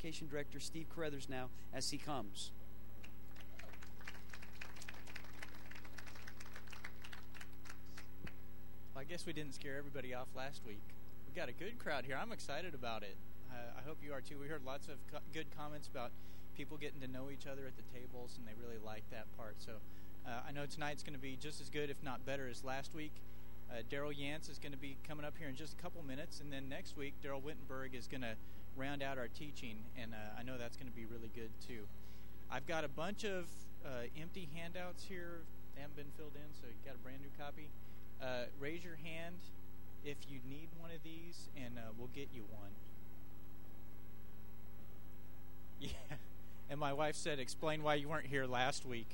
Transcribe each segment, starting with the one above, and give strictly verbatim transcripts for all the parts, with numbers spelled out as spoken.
Education Director Steve Carruthers now as he comes. Well, I guess we didn't scare everybody off last week. We got a good crowd here. I'm excited about it. Uh, I hope you are too. We heard lots of co- good comments about people getting to know each other at the tables, and they really like that part. So uh, I know tonight's going to be just as good, if not better, as last week. Uh, Daryl Yance is going to be coming up here in just a couple minutes, and then next week, Daryl Wittenberg is going to round out our teaching, and uh, I know that's going to be really good too. I've got a bunch of uh, empty handouts here. They haven't been filled in, so you got a brand new copy. Uh, raise your hand if you need one of these, and uh, we'll get you one. Yeah. And my wife said, explain why you weren't here last week.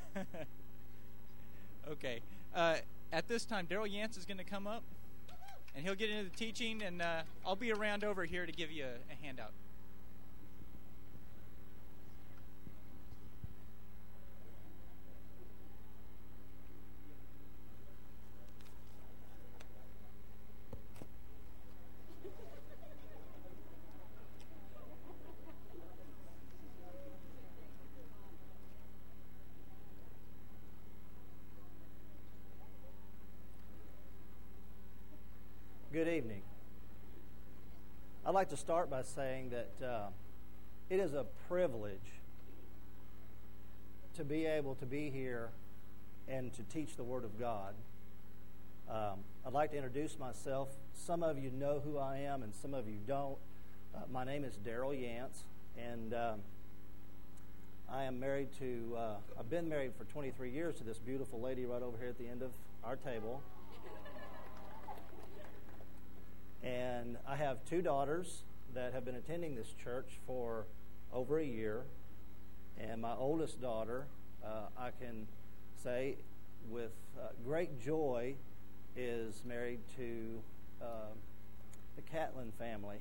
Okay. Uh, at this time, Daryl Yance is going to come up, and he'll get into the teaching, and uh, I'll be around over here to give you a, a handout. Good evening. I'd like to start by saying that uh, it is a privilege to be able to be here and to teach the Word of God. Um, I'd like to introduce myself. Some of you know who I am and some of you don't. Uh, my name is Daryl Yance, and um, I am married to, uh, I've been married for twenty-three years to this beautiful lady right over here at the end of our table. And I have two daughters that have been attending this church for over a year. And my oldest daughter, uh, I can say with uh, great joy, is married to uh, the Catlin family.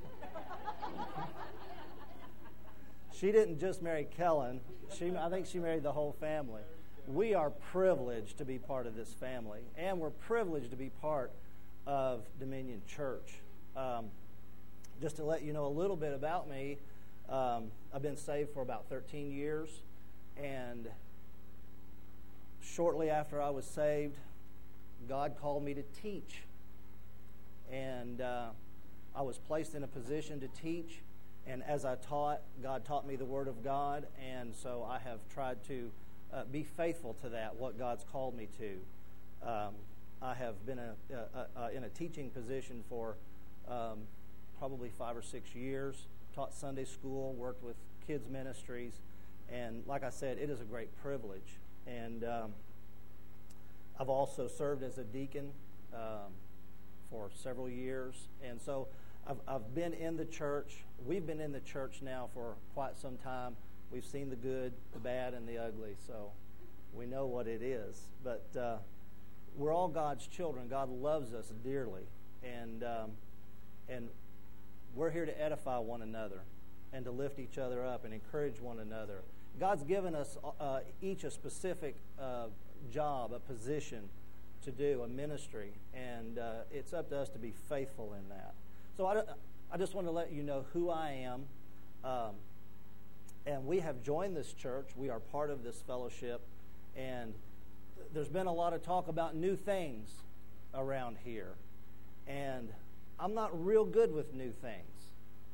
She didn't just marry Kellen. She, I think she married the whole family. We are privileged to be part of this family, and we're privileged to be part of Dominion Church. Um, just to let you know a little bit about me, um, I've been saved for about thirteen years, and shortly after I was saved, God called me to teach, and uh, I was placed in a position to teach, and as I taught, God taught me the Word of God, and so I have tried to uh, be faithful to that, what God's called me to. Um, I have been a, a, a, in a teaching position for um, probably five or six years, taught Sunday school, worked with kids ministries, and like I said, it is a great privilege. And um, I've also served as a deacon um, for several years, and so I've, I've been in the church. We've been in the church now for quite some time. We've seen the good, the bad, and the ugly, so we know what it is. But uh, we're all God's children. God loves us dearly, and um, and we're here to edify one another and to lift each other up and encourage one another. God's given us uh, each a specific uh, job, a position to do, a ministry, and uh, it's up to us to be faithful in that. So I, I just want to let you know who I am, um, and we have joined this church. We are part of this fellowship, and there's been a lot of talk about new things around here, and I'm not real good with new things,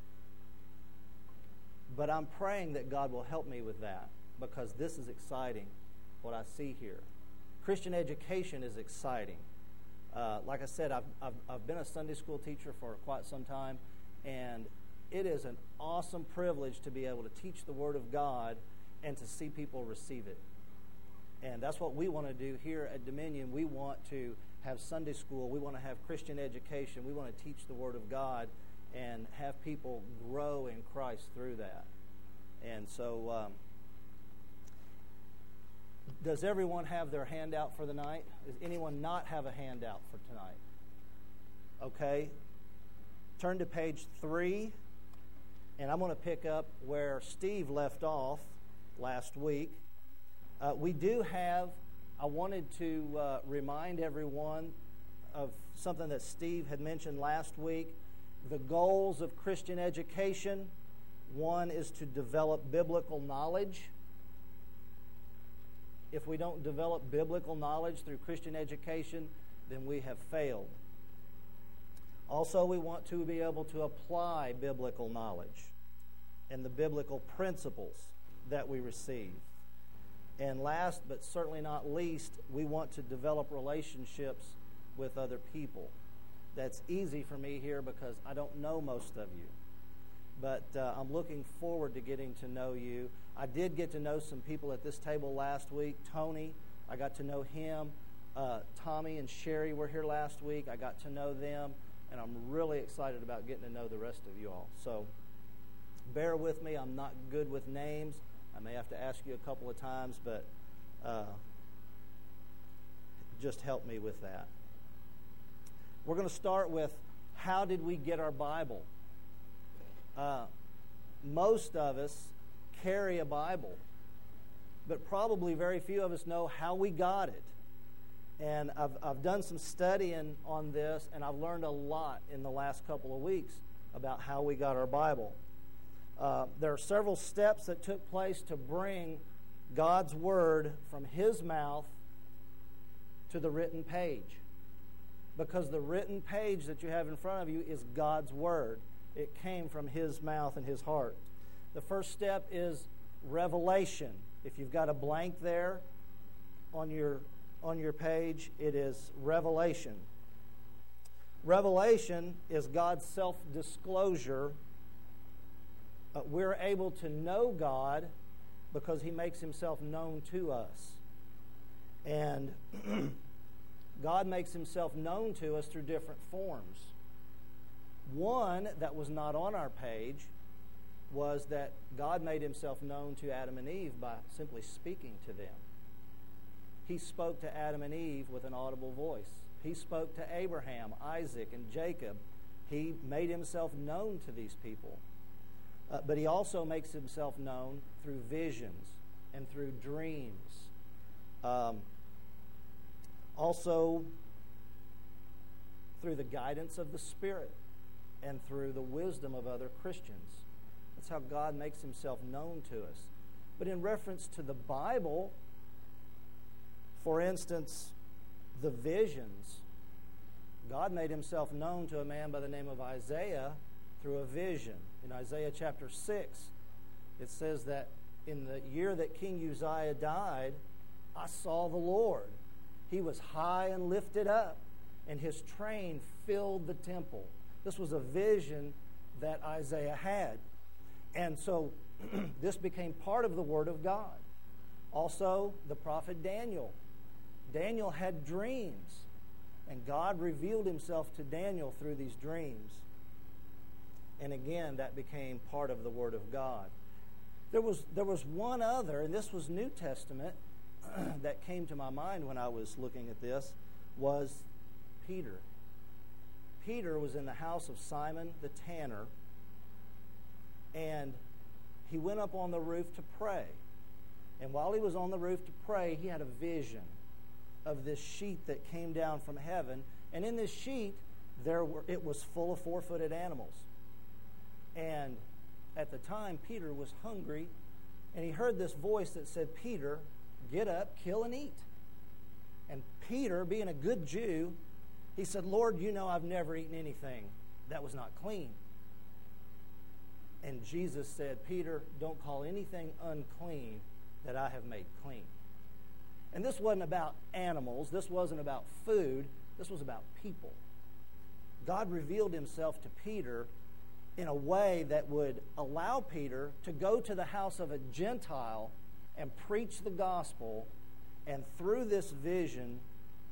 but I'm praying that God will help me with that, because this is exciting, what I see here. Christian education is exciting. Uh, like I said, I've, I've, I've been a Sunday school teacher for quite some time, and it is an awesome privilege to be able to teach the Word of God and to see people receive it. And that's what we want to do here at Dominion. We want to have Sunday school. We want to have Christian education. We want to teach the Word of God and have people grow in Christ through that. And so, um, does everyone have their handout for the night? Does anyone not have a handout for tonight? Okay. Turn to page three, and I'm going to pick up where Steve left off last week. Uh, we do have, I wanted to uh, remind everyone of something that Steve had mentioned last week, the goals of Christian education. One is to develop biblical knowledge. If we don't develop biblical knowledge through Christian education, then we have failed. Also, we want to be able to apply biblical knowledge and the biblical principles that we receive. And last, but certainly not least, we want to develop relationships with other people. That's easy for me here because I don't know most of you. But uh, I'm looking forward to getting to know you. I did get to know some people at this table last week. Tony, I got to know him. Uh, Tommy and Sherry were here last week. I got to know them. And I'm really excited about getting to know the rest of you all. So bear with me. I'm not good with names. I may have to ask you a couple of times, but uh, just help me with that. We're going to start with, how did we get our Bible? Uh, most of us carry a Bible, but probably very few of us know how we got it. And I've, I've done some studying on this, and I've learned a lot in the last couple of weeks about how we got our Bible. Uh, there are several steps that took place to bring God's Word from His mouth to the written page. Because the written page that you have in front of you is God's Word. It came from His mouth and His heart. The first step is revelation. If you've got a blank there on your on your page, it is revelation. Revelation is God's self-disclosure. Uh, we're able to know God because He makes Himself known to us. And God makes Himself known to us through different forms. One that was not on our page was that God made Himself known to Adam and Eve by simply speaking to them. He spoke to Adam and Eve with an audible voice. He spoke to Abraham, Isaac, and Jacob. He made Himself known to these people. Uh, but He also makes Himself known through visions and through dreams. Um, also, through the guidance of the Spirit and through the wisdom of other Christians. That's how God makes Himself known to us. But in reference to the Bible, for instance, the visions, God made Himself known to a man by the name of Isaiah through a vision. In Isaiah chapter six, it says that in the year that King Uzziah died, I saw the Lord. He was high and lifted up, and His train filled the temple. This was a vision that Isaiah had. And so this became part of the Word of God. Also, the prophet Daniel. Daniel had dreams, and God revealed Himself to Daniel through these dreams. And again, that became part of the Word of God. There was, there was one other, and this was New Testament, that came to my mind when I was looking at this, was Peter. Peter was in the house of Simon the tanner, and he went up on the roof to pray. And while he was on the roof to pray, he had a vision of this sheet that came down from heaven. And in this sheet, there were, it was full of four-footed animals. And at the time, Peter was hungry, and he heard this voice that said, Peter, get up, kill and eat. And Peter, being a good Jew, he said, Lord, you know I've never eaten anything that was not clean. And Jesus said, Peter, don't call anything unclean that I have made clean. And this wasn't about animals. This wasn't about food. This was about people. God revealed Himself to Peter in a way that would allow Peter to go to the house of a Gentile and preach the gospel. And through this vision,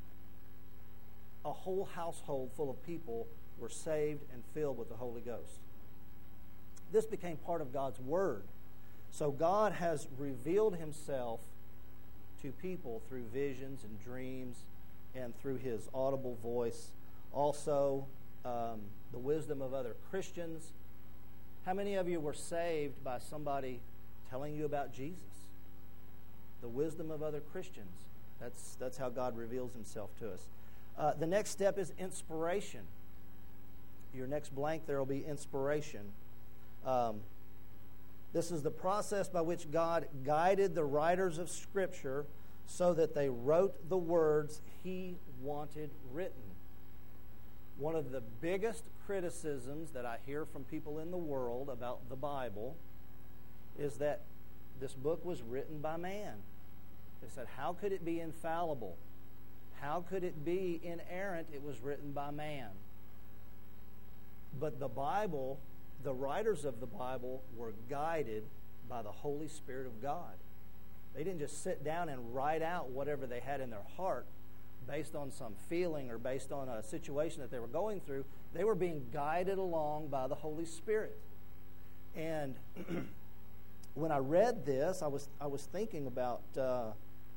a whole household full of people were saved and filled with the Holy Ghost. This became part of God's Word. So God has revealed Himself to people through visions and dreams and through His audible voice. Also, um, the wisdom of other Christians. How many of you were saved by somebody telling you about Jesus? The wisdom of other Christians. That's, that's how God reveals Himself to us. Uh, the next step is inspiration. Your next blank there will be inspiration. Um, This is the process by which God guided the writers of Scripture so that they wrote the words He wanted written. One of the biggest criticisms that I hear from people in the world about the Bible is that this book was written by man. They said, how could it be infallible? How could it be inerrant? It was written by man. But the Bible, the writers of the Bible were guided by the Holy Spirit of God. They didn't just sit down and write out whatever they had in their heart based on some feeling or based on a situation that they were going through. They were being guided along by the Holy Spirit. And when I read this, I was I was thinking about uh,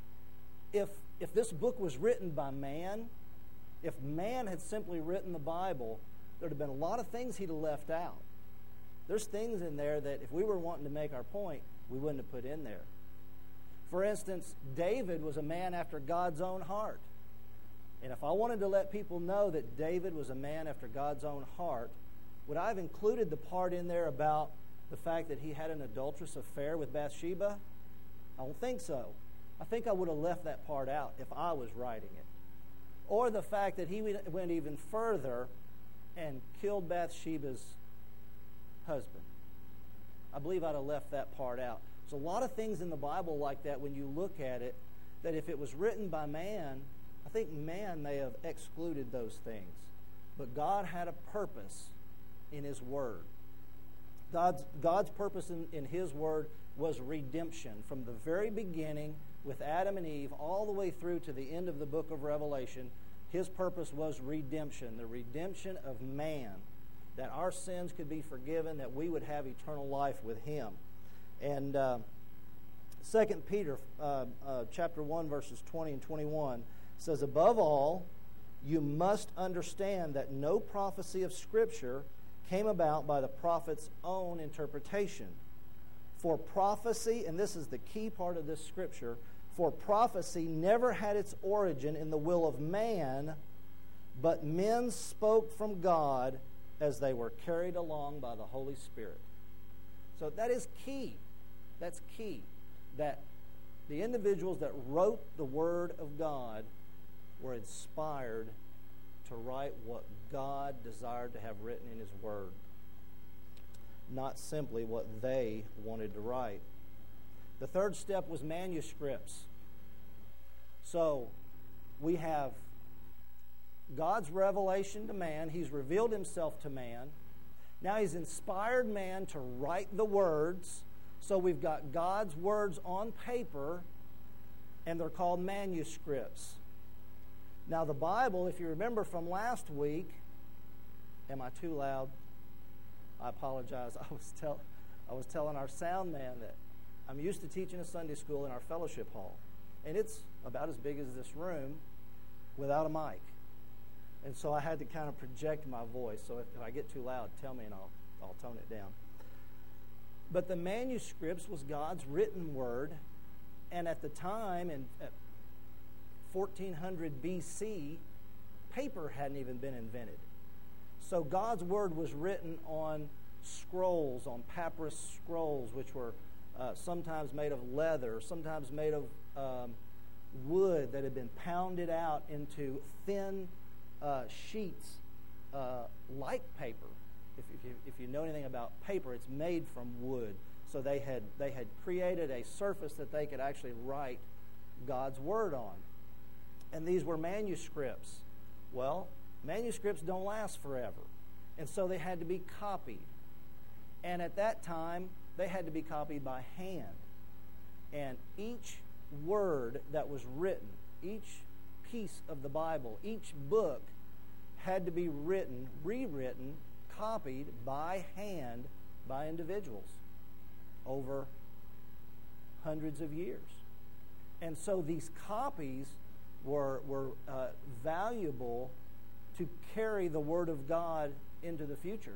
if if this book was written by man, if man had simply written the Bible, there'd have been a lot of things he'd have left out. There's things in there that if we were wanting to make our point, we wouldn't have put in there. For instance, David was a man after God's own heart. And if I wanted to let people know that David was a man after God's own heart, would I have included the part in there about the fact that he had an adulterous affair with Bathsheba? I don't think so. I think I would have left that part out if I was writing it. Or the fact that he went even further and killed Bathsheba's husband. I believe I'd have left that part out. There's a lot of things in the Bible like that when you look at it, that if it was written by man, I think man may have excluded those things. But God had a purpose in His Word. God's, God's purpose in, in His Word was redemption. From the very beginning, with Adam and Eve, all the way through to the end of the book of Revelation, His purpose was redemption, the redemption of man, that our sins could be forgiven, that we would have eternal life with Him. And uh, Second Peter uh, uh, chapter one, verses twenty and twenty-one says, above all, you must understand that no prophecy of Scripture came about by the prophet's own interpretation. For prophecy, and this is the key part of this Scripture, for prophecy never had its origin in the will of man, but men spoke from God as they were carried along by the Holy Spirit. So that is key. That's key. That the individuals that wrote the Word of God were inspired to write what God desired to have written in His Word, not simply what they wanted to write. The third step was manuscripts. So we have God's revelation to man. He's revealed Himself to man. Now He's inspired man to write the words. So we've got God's words on paper, and they're called manuscripts. Now the Bible, if you remember from last week, am I too loud? I apologize. I was tell, I was telling our sound man that I'm used to teaching a Sunday school in our fellowship hall, and it's about as big as this room without a mic. And so I had to kind of project my voice. So if, if I get too loud, tell me and I'll I'll tone it down. But the manuscripts was God's written word, and at the time, in at fourteen hundred B C, paper hadn't even been invented. So God's word was written on scrolls, on papyrus scrolls, which were uh, sometimes made of leather, sometimes made of um, wood that had been pounded out into thin uh, sheets uh, like paper. If, if, you, if you know anything about paper, it's made from wood. So they had they had created a surface that they could actually write God's word on. And these were manuscripts. Well, manuscripts don't last forever. And so they had to be copied. And at that time, they had to be copied by hand. And each word that was written, each piece of the Bible, each book had to be written, rewritten, copied by hand by individuals over hundreds of years. And so these copies were, were uh, valuable to carry the Word of God into the future.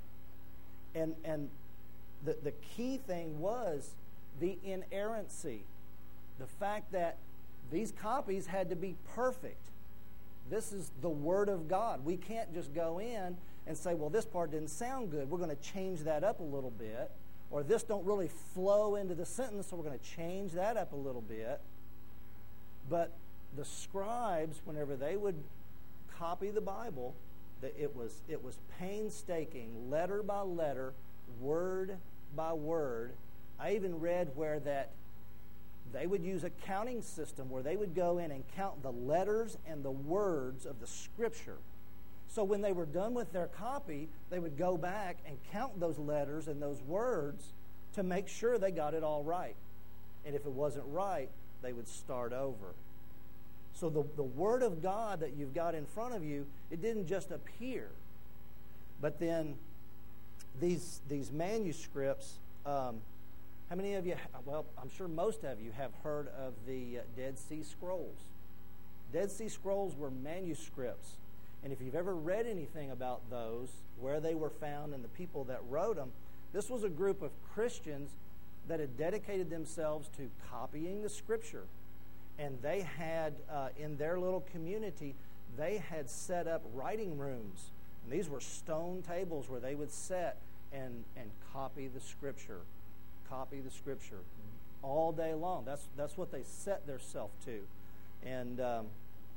And, and the, the key thing was the inerrancy. The fact that these copies had to be perfect. This is the Word of God. We can't just go in and say, well, this part didn't sound good. We're going to change that up a little bit. or this don't really flow into the sentence, so we're going to change that up a little bit. But the scribes, whenever they would copy the Bible, that it was it was painstaking, letter by letter, word by word. I even read where that they would use a counting system where they would go in and count the letters and the words of the Scripture. So when they were done with their copy, they would go back and count those letters and those words to make sure they got it all right. And if it wasn't right, they would start over. So the, the Word of God that you've got in front of you, it didn't just appear. But then these, these manuscripts, um, how many of you, well, I'm sure most of you have heard of the uh, Dead Sea Scrolls. Dead Sea Scrolls were manuscripts. And if you've ever read anything about those, where they were found and the people that wrote them, this was a group of Christians that had dedicated themselves to copying the Scripture. And they had, uh, in their little community, they had set up writing rooms. And these were stone tables where they would sit and, and copy the Scripture. Copy the Scripture all day long. That's, that's what they set themselves to. And um,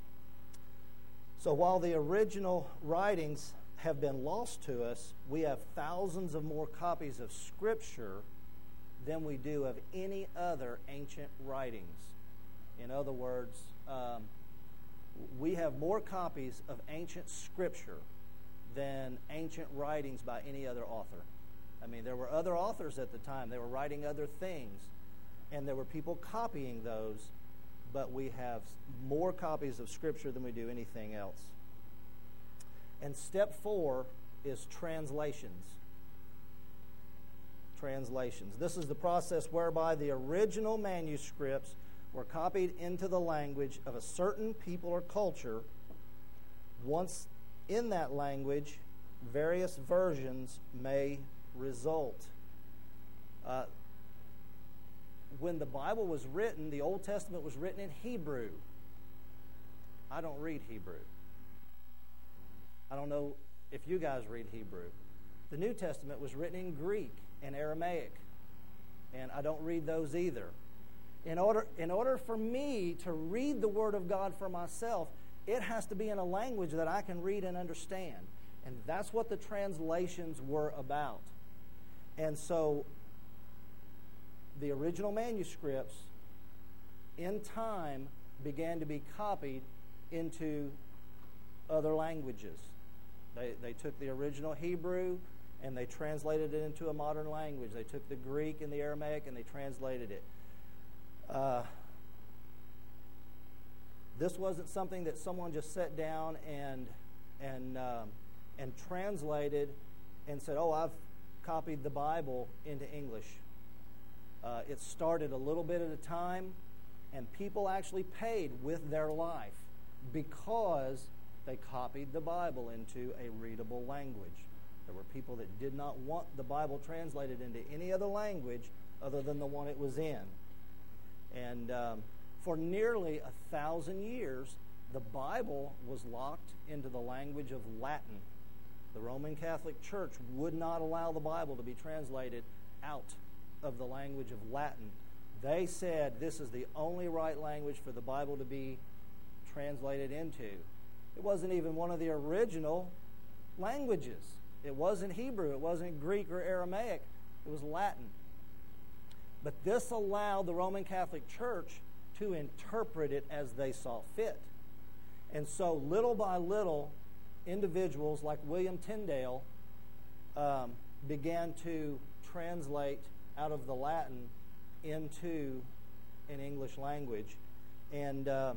so while the original writings have been lost to us, we have thousands of more copies of Scripture than we do of any other ancient writings. In other words, um, we have more copies of ancient Scripture than ancient writings by any other author. I mean, there were other authors at the time. They were writing other things, and there were people copying those, but we have more copies of Scripture than we do anything else. And step four is translations. Translations. This is the process whereby the original manuscripts were copied into the language of a certain people or culture. Once in that language, various versions may result. Uh, when the Bible was written, the Old Testament was written in Hebrew. I don't read Hebrew. I don't know if you guys read Hebrew. The New Testament was written in Greek and Aramaic, and I don't read those either. In order, in order for me to read the Word of God for myself, it has to be in a language that I can read and understand. And that's what the translations were about. And so the original manuscripts, in time, began to be copied into other languages. They, they took the original Hebrew and they translated it into a modern language. They took the Greek and the Aramaic and they translated it. Uh, this wasn't something that someone just sat down and and um, and translated and said, "Oh, I've copied the Bible into English." Uh, it started a little bit at a time, and people actually paid with their life because they copied the Bible into a readable language. There were people that did not want the Bible translated into any other language other than the one it was in. And um, for nearly a thousand years, the Bible was locked into the language of Latin. The Roman Catholic Church would not allow the Bible to be translated out of the language of Latin. They said this is the only right language for the Bible to be translated into. It wasn't even one of the original languages. It wasn't Hebrew. It wasn't Greek or Aramaic. It was Latin. But this allowed the Roman Catholic Church to interpret it as they saw fit. And so little by little, individuals like William Tyndale um, began to translate out of the Latin into an English language. And uh,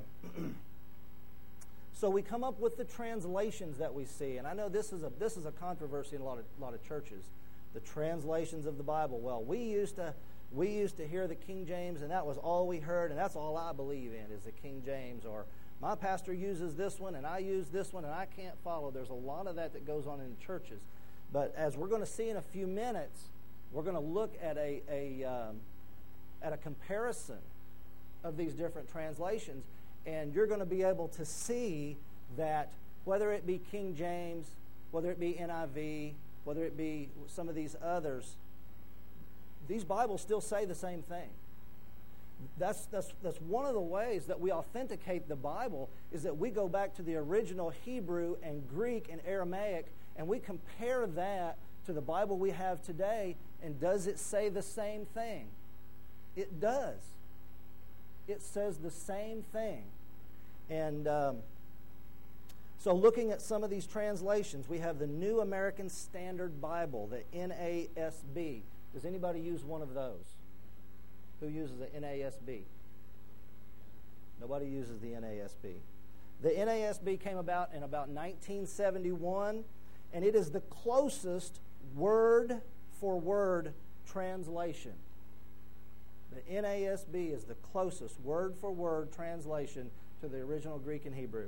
so we come up with the translations that we see. And I know this is a this is a controversy in a lot of a lot of churches. The translations of the Bible. Well, we used to we used to hear the King James, and that was all we heard, and that's all I believe in is the King James. Or my pastor uses this one, and I use this one, and I can't follow. There's a lot of that that goes on in churches. But as we're going to see in a few minutes, we're going to look at a a um, at a comparison of these different translations, and you're going to be able to see that whether it be King James, whether it be N I V, whether it be some of these others, these Bibles still say the same thing. That's, that's, that's one of the ways that we authenticate the Bible, is that we go back to the original Hebrew and Greek and Aramaic, and we compare that to the Bible we have today, and does it say the same thing? It does. It says the same thing. And um, so looking at some of these translations, we have the New American Standard Bible, the N A S B. Does anybody use one of those? Who uses the N A S B? Nobody uses the N A S B. The N A S B came about in about nineteen seventy-one, and it is the closest word-for-word translation. The N A S B is the closest word-for-word translation to the original Greek and Hebrew.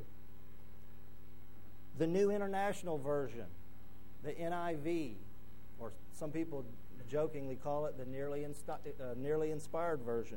The New International Version, the N I V, or some people jokingly call it the nearly, insti- uh, nearly inspired version.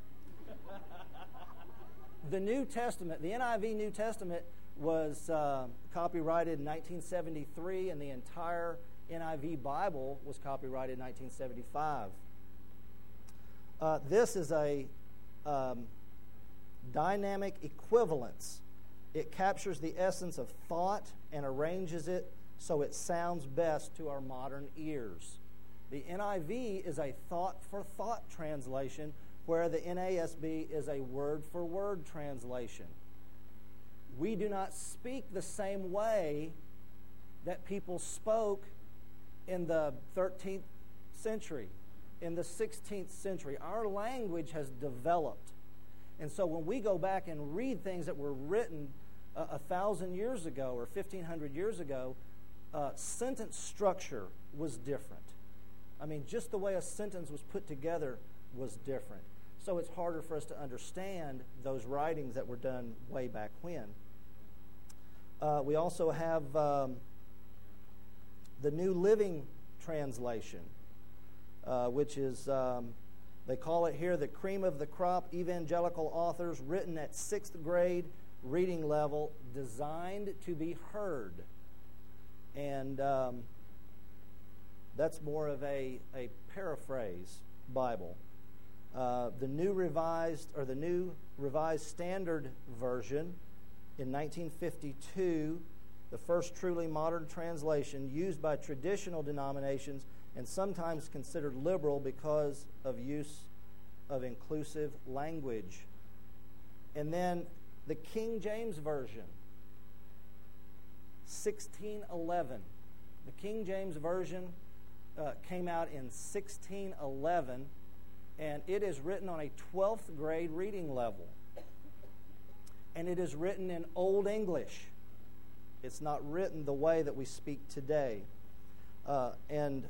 The New Testament, the N I V New Testament was uh, copyrighted in nineteen seventy-three, and the entire N I V Bible was copyrighted in nineteen seventy-five. Uh, this is a um, dynamic equivalence. It captures the essence of thought and arranges it so it sounds best to our modern ears. The N I V is a thought-for-thought translation, where the N A S B is a word-for-word translation. We do not speak the same way that people spoke in the thirteenth century, in the sixteenth century. Our language has developed. And so when we go back and read things that were written a, a thousand years ago or fifteen hundred years ago, uh, sentence structure was different. I mean, just the way a sentence was put together was different. So it's harder for us to understand those writings that were done way back when. Uh, we also have um, the New Living Translation, uh, which is, um, they call it here the cream of the crop evangelical authors, written at sixth grade reading level, designed to be heard. And um, that's more of a, a paraphrase Bible. Uh, the New Revised, or the New Revised Standard Version in nineteen fifty-two, the first truly modern translation used by traditional denominations and sometimes considered liberal because of use of inclusive language. And then the King James Version, sixteen eleven. The King James Version uh, came out in sixteen eleven, and it is written on a twelfth grade reading level. And it is written in Old English. It's not written the way that we speak today. Uh, and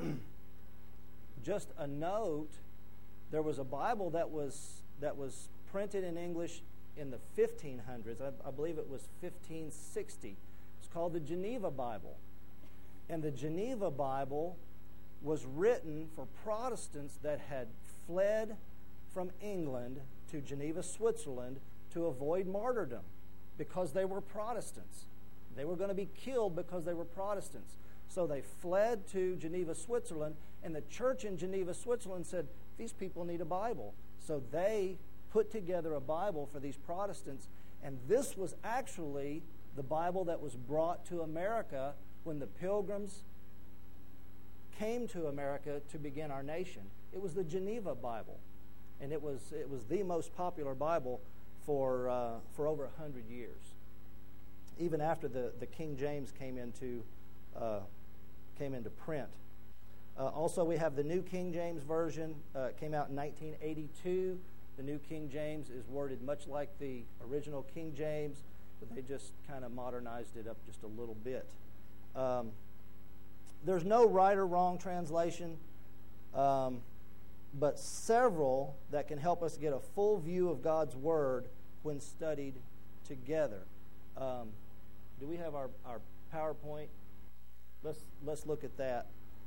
just a note, there was a Bible that was that was printed in English in the fifteen hundreds. I, I believe it was fifteen sixty. It's called the Geneva Bible. And the Geneva Bible was written for Protestants that had fled from England to Geneva, Switzerland, to avoid martyrdom because they were Protestants. They were going to be killed because they were Protestants. So they fled to Geneva, Switzerland, and the church in Geneva, Switzerland said, these people need a Bible. So they put together a Bible for these Protestants, and this was actually the Bible that was brought to America when the Pilgrims came to America to begin our nation. It was the Geneva Bible, and it was it was the most popular Bible for uh, for over a hundred years, even after the, the King James came into uh, came into print. Uh, also, we have the New King James Version. Uh, it came out in nineteen eighty-two. The New King James is worded much like the original King James, but they just kind of modernized it up just a little bit. Um, there's no right or wrong translation, um, but several that can help us get a full view of God's Word when studied together. Um, do we have our, our PowerPoint? Let's let's look at that.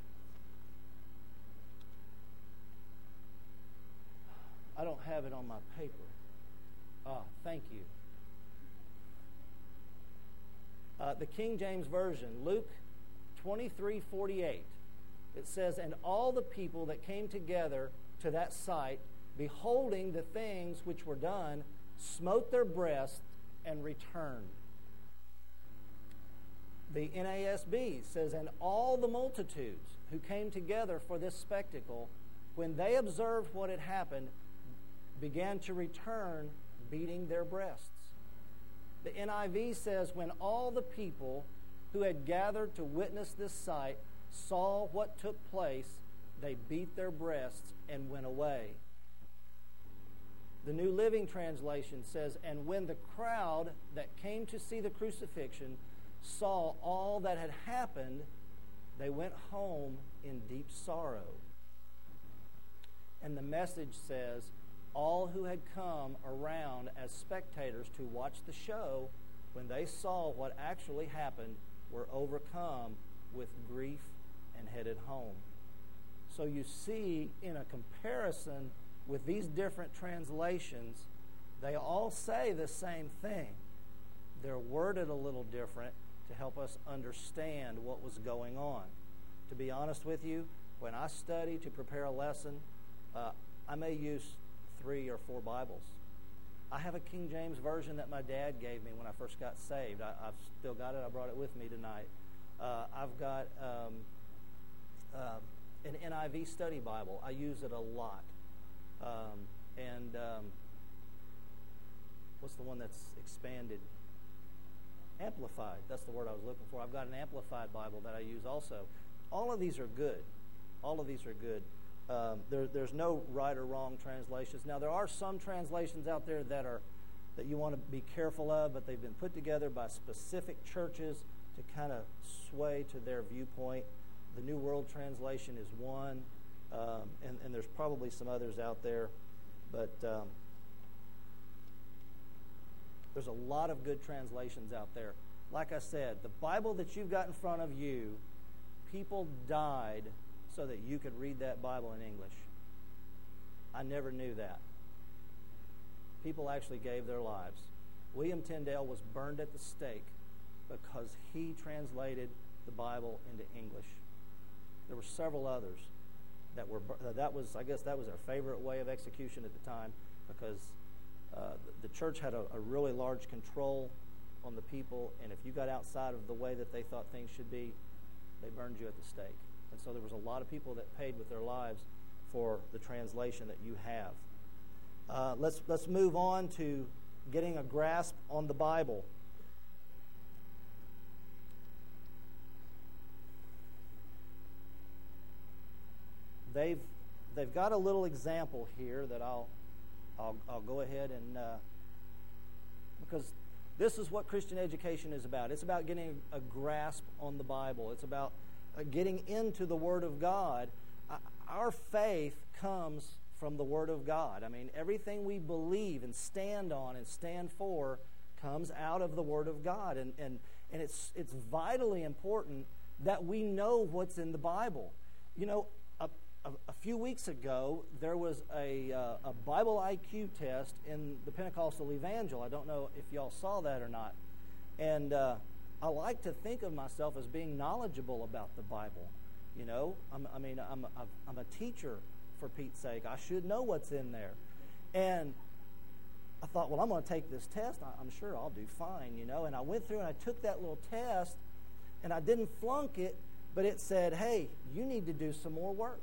I don't have it on my paper. Ah, thank you. Uh, the King James Version, Luke twenty-three forty-eight. It says, and all the people that came together to that sight, beholding the things which were done, smote their breasts and returned. The N A S B says, and all the multitudes who came together for this spectacle, when they observed what had happened, began to return, beating their breasts. The N I V says, when all the people who had gathered to witness this sight saw what took place, they beat their breasts and went away. The New Living Translation says, and when the crowd that came to see the crucifixion saw all that had happened, they went home in deep sorrow. And the Message says, all who had come around as spectators to watch the show, when they saw what actually happened, were overcome with grief and headed home. So you see, in a comparison with these different translations, they all say the same thing. They're worded a little different to help us understand what was going on. To be honest with you, when I study to prepare a lesson, uh, I may use three or four Bibles. I have a King James version that my dad gave me when I first got saved. I, I've still got it. I brought it with me tonight. Uh, I've got um, uh, an N I V study Bible. I use it a lot. Um, and um, what's the one that's expanded? Amplified. That's the word I was looking for. I've got an Amplified Bible that I use also. All of these are good. All of these are good. Um, there, there's no right or wrong translations. Now, there are some translations out there that are that you want to be careful of, but they've been put together by specific churches to kind of sway to their viewpoint. The New World Translation is one, um, and, and there's probably some others out there, but um, there's a lot of good translations out there. Like I said, the Bible that you've got in front of you, people died so that you could read that Bible in English. I never knew that. People actually gave their lives. William Tyndale was burned at the stake because he translated the Bible into English. There were several others that were, that was, I guess that was their favorite way of execution at the time, because uh, the church had a, a really large control on the people, and if you got outside of the way that they thought things should be, they burned you at the stake. And so there was a lot of people that paid with their lives for the translation that you have. Uh, let's let's move on to getting a grasp on the Bible. They've they've got a little example here that I'll I'll I'll go ahead and uh, because this is what Christian education is about. It's about getting a grasp on the Bible. It's about uh, getting into the Word of God. Uh, our faith comes from the Word of God. I mean, everything we believe and stand on and stand for comes out of the Word of God. And, and, and it's, it's vitally important that we know what's in the Bible. You know, a, a, a few weeks ago, there was a, uh, a Bible I Q test in the Pentecostal Evangel. I don't know if y'all saw that or not. And uh, I like to think of myself as being knowledgeable about the Bible. You know, I'm, I mean, I'm, I'm a teacher, for Pete's sake. I should know what's in there. And I thought, well, I'm going to take this test. I'm sure I'll do fine, you know. And I went through and I took that little test, and I didn't flunk it, but it said, hey, you need to do some more work.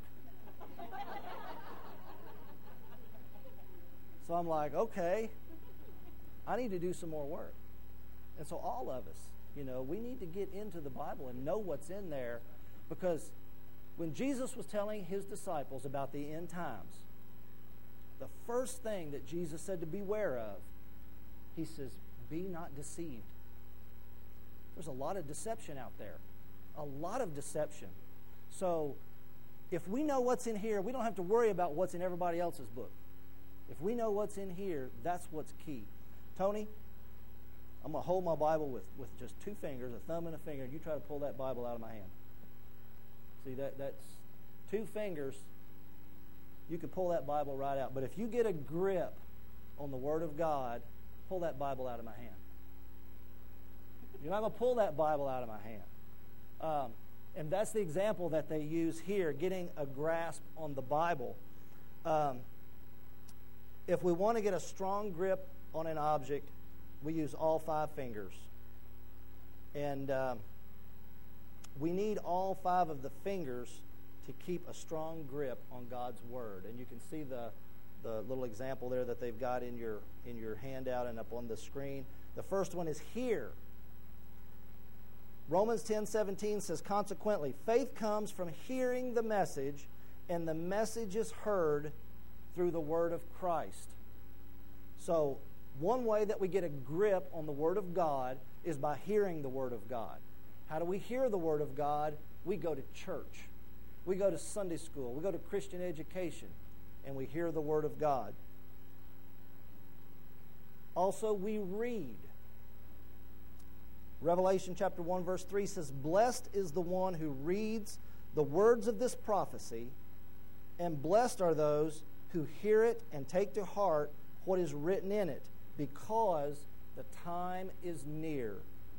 So I'm like, okay, I need to do some more work. And so all of us, you know, we need to get into the Bible and know what's in there, because when Jesus was telling his disciples about the end times, the first thing that Jesus said to beware of, he says, be not deceived. There's a lot of deception out there. A lot of deception. So if we know what's in here, we don't have to worry about what's in everybody else's book. If we know what's in here, that's what's key. Tony, I'm going to hold my Bible with, with just two fingers, a thumb and a finger, and you try to pull that Bible out of my hand. See, that that's two fingers. You can pull that Bible right out. But if you get a grip on the Word of God, pull that Bible out of my hand. You're not going to pull that Bible out of my hand. Um, And that's the example that they use here, getting a grasp on the Bible. Um, if we want to get a strong grip on an object, we use all five fingers. And um, we need all five of the fingers to keep a strong grip on God's Word. And you can see the, the little example there that they've got in your, in your handout and up on the screen. The first one is hear. Romans ten seventeen says, consequently, faith comes from hearing the message, and the message is heard through the Word of Christ. So, one way that we get a grip on the Word of God is by hearing the Word of God. How do we hear the Word of God? We go to church. We go to Sunday school. We go to Christian education, and we hear the Word of God. Also, we read. Revelation chapter one verse three says, blessed is the one who reads the words of this prophecy, and blessed are those who hear it and take to heart what is written in it, because the time is near.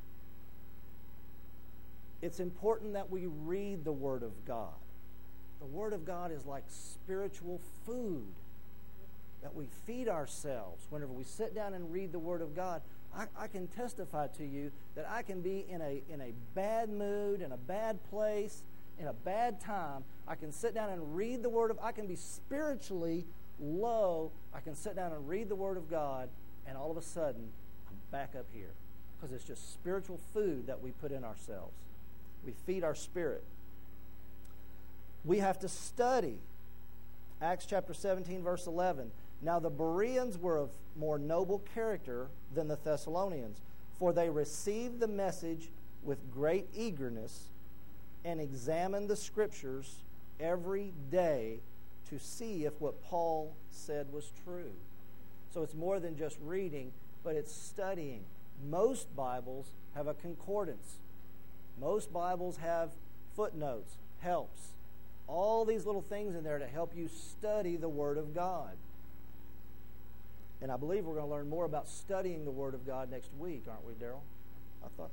It's important that we read the Word of God. The Word of God is like spiritual food that we feed ourselves. Whenever we sit down and read the Word of God, I, I can testify to you that I can be in a in a bad mood, in a bad place, in a bad time. I can sit down and read the Word of I can be spiritually low. I can sit down and read the Word of God, and all of a sudden, I'm back up here. Because it's just spiritual food that we put in ourselves. We feed our spirit. We have to study. Acts chapter seventeen, verse eleven. Now the Bereans were of more noble character than the Thessalonians, for they received the message with great eagerness and examined the Scriptures every day to see if what Paul said was true. So it's more than just reading, but it's studying. Most Bibles have a concordance. Most Bibles have footnotes, helps. All these little things in there to help you study the Word of God. And I believe we're going to learn more about studying the Word of God next week, aren't we, Daryl? I thought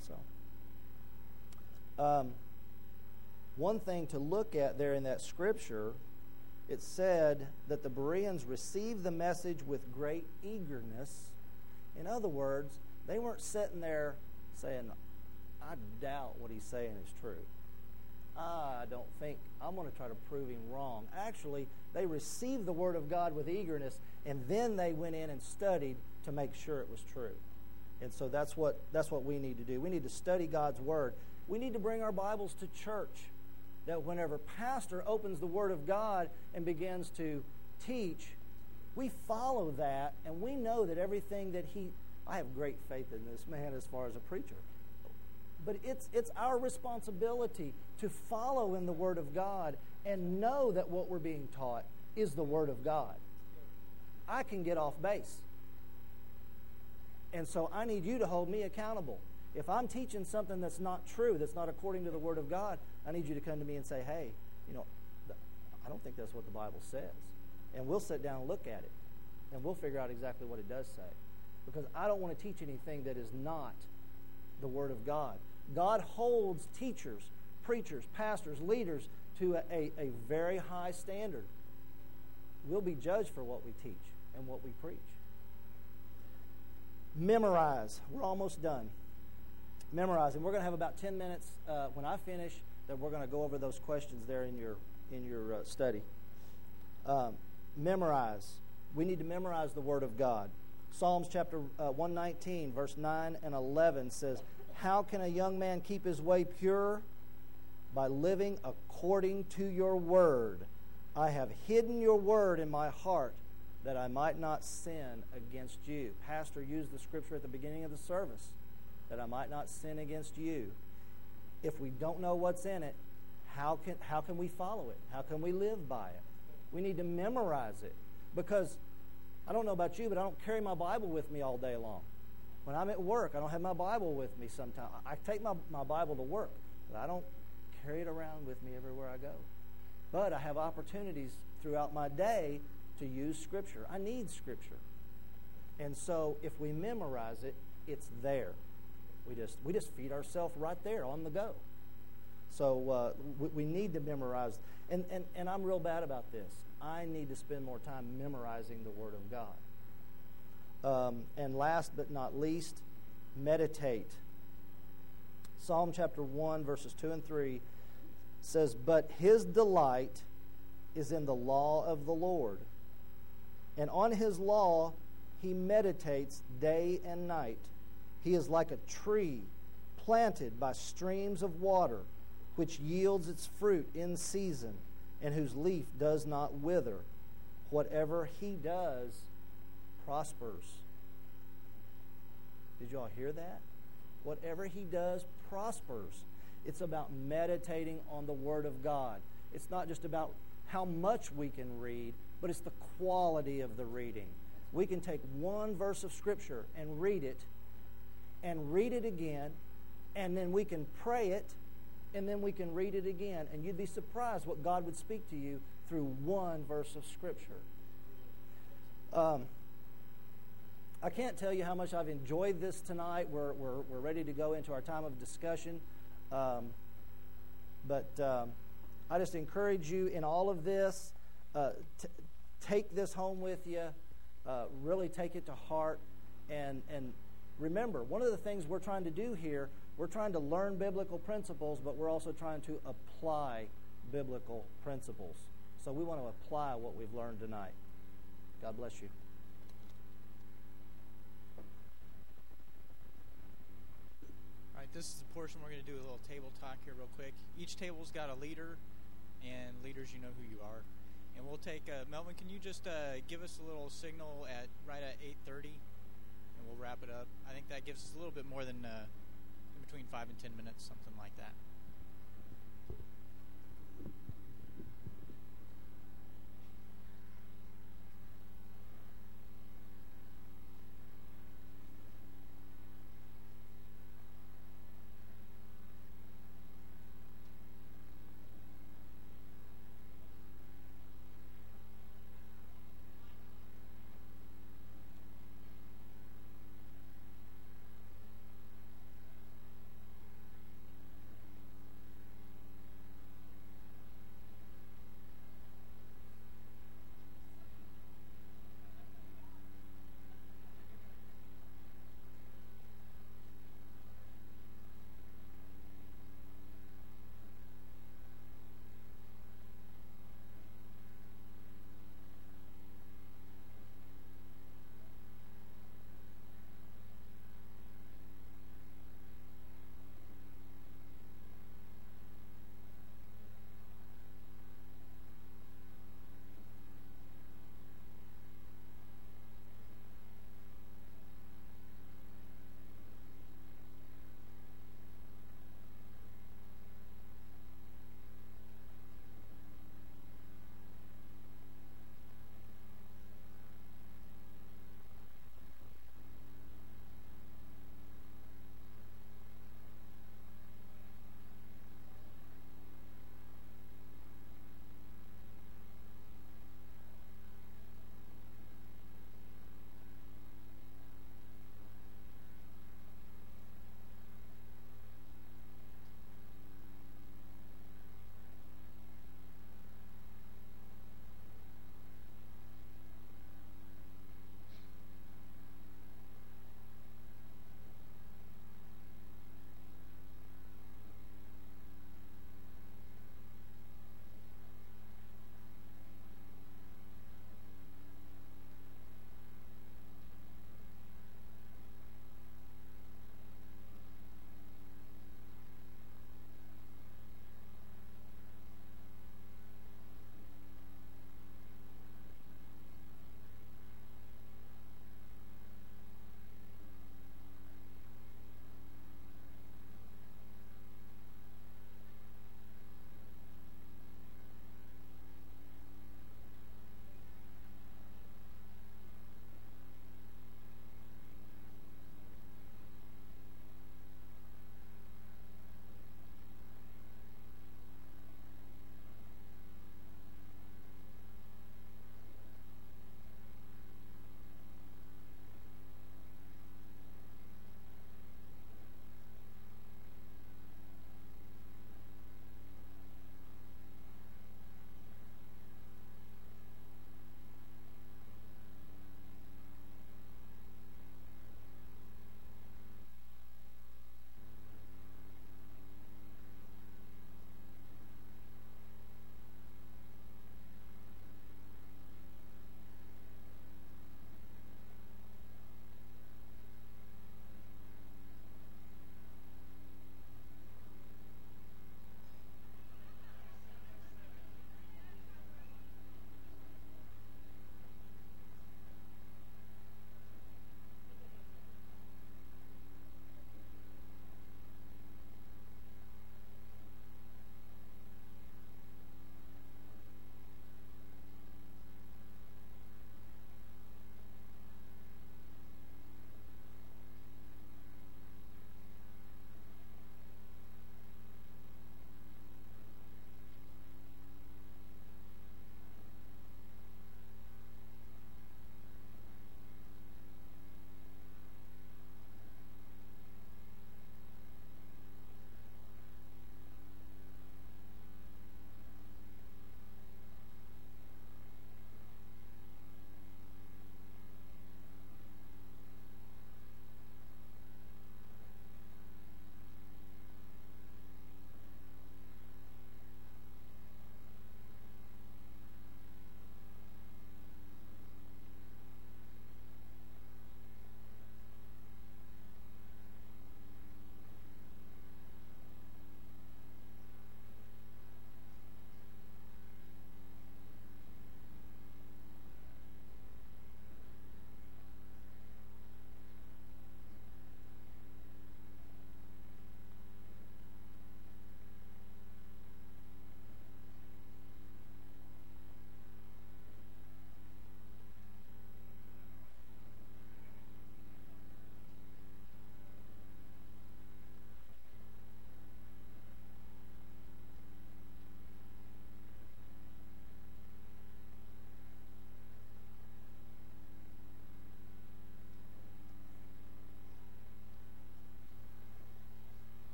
so. Um, one thing to look at there in that scripture, it said that the Bereans received the message with great eagerness. In other words, they weren't sitting there saying, I doubt what he's saying is true. I don't think, I'm going to try to prove him wrong. Actually, they received the Word of God with eagerness, and then they went in and studied to make sure it was true. And so that's what that's what we need to do. We need to study God's Word. We need to bring our Bibles to church. That whenever pastor opens the Word of God and begins to teach, we follow that, and we know that everything that he... I have great faith in this man as far as a preacher. But it's it's our responsibility to follow in the Word of God and know that what we're being taught is the Word of God. I can get off base. And so I need you to hold me accountable. If I'm teaching something that's not true, that's not according to the Word of God, I need you to come to me and say, hey, you know, I don't think that's what the Bible says. And we'll sit down and look at it. And we'll figure out exactly what it does say. Because I don't want to teach anything that is not the Word of God. God holds teachers, preachers, pastors, leaders to a, a, a very high standard. We'll be judged for what we teach and what we preach. Memorize. We're almost done. Memorize. And we're going to have about ten minutes uh, when I finish that we're going to go over those questions there in your, in your uh, study. Um, memorize. We need to memorize the Word of God. Psalms chapter uh, one nineteen, verse nine and eleven says, how can a young man keep his way pure? By living according to your word. I have hidden your word in my heart that I might not sin against you. Pastor used the scripture at the beginning of the service, that I might not sin against you. If we don't know what's in it, how can, how can we follow it? How can we live by it? We need to memorize it. Because I don't know about you, but I don't carry my Bible with me all day long. When I'm at work, I don't have my Bible with me sometimes. I take my, my Bible to work, but I don't carry it around with me everywhere I go. But I have opportunities throughout my day to use Scripture. I need Scripture. And so if we memorize it, it's there. We just we just feed ourselves right there on the go. So uh, we, we need to memorize. And, and, and I'm real bad about this. I need to spend more time memorizing the Word of God. Um, and last but not least, meditate. Psalm chapter one, verses two and three says, "But his delight is in the law of the Lord, and on his law he meditates day and night. He is like a tree planted by streams of water, which yields its fruit in season, and whose leaf does not wither. Whatever he does prospers." Did you all hear that? Whatever he does prospers. It's about meditating on the Word of God. It's not just about how much we can read, but it's the quality of the reading. We can take one verse of Scripture and read it, and read it again, and then we can pray it, and then we can read it again. And you'd be surprised what God would speak to you through one verse of Scripture. Um, I can't tell you how much I've enjoyed this tonight. We're we're, we're ready to go into our time of discussion. Um, but um, I just encourage you in all of this, uh, t- take this home with you. Uh, really take it to heart. And, and remember, one of the things we're trying to do here, we're trying to learn biblical principles, but we're also trying to apply biblical principles. So we want to apply what we've learned tonight. God bless you. All right, this is the portion we're going to do a little table talk here real quick. Each table's got a leader, and leaders, you know who you are. And we'll take, uh, Melvin, can you just uh, give us a little signal at right at eight thirty, and we'll wrap it up. I think that gives us a little bit more than uh, in between five and ten minutes, something like that.